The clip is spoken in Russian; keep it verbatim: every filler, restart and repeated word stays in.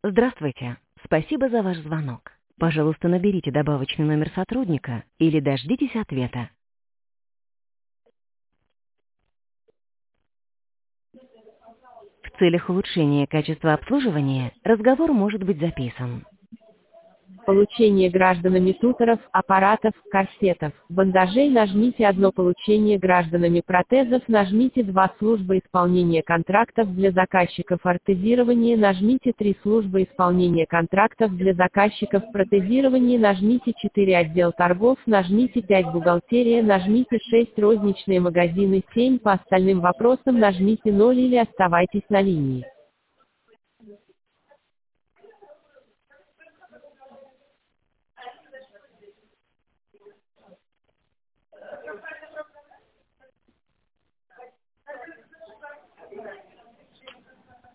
Здравствуйте. Спасибо за ваш звонок. Пожалуйста, наберите добавочный номер сотрудника или дождитесь ответа. В целях улучшения качества обслуживания разговор может быть записан. Получение гражданами туторов, аппаратов, корсетов, бандажей нажмите одно. Получение гражданами протезов нажмите два. Служба исполнения контрактов для заказчиков ортезирования нажмите три. Служба исполнения контрактов для заказчиков протезирования нажмите четыре. Отдел торгов нажмите пять. Бухгалтерия нажмите шесть. Розничные магазины семь. По остальным вопросам нажмите ноль или оставайтесь на линии.